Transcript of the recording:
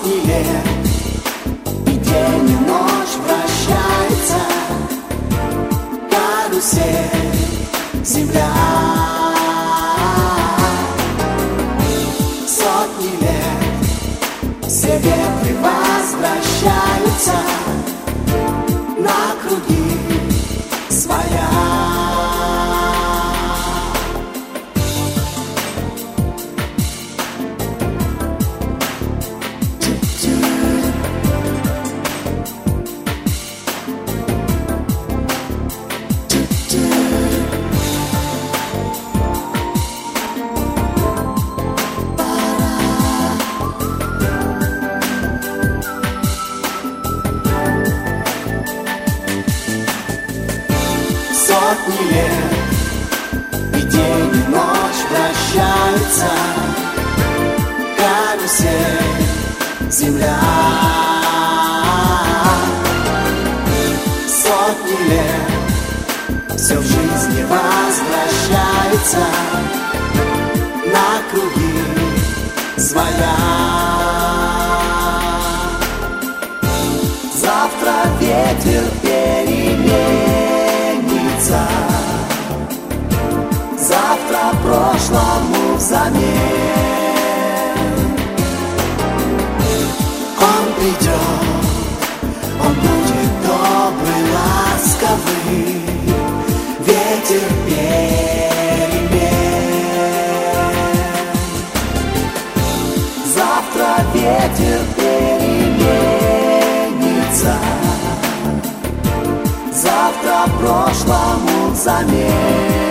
Сотни лет, и день, и ночь вращается карусель, земля. Сотни лет, все ветры возвращаются на круги своя. Сотни лет, и день, и ночь вращаются карусель, земля. Сотни лет, все в жизни возвращается на круги своя. Завтра ветер переменится, завтра прошлому взамен. Он придет, он будет добрый, ласковый, ветер перемен. Завтра ветер переменится, завтра прошлому взамен.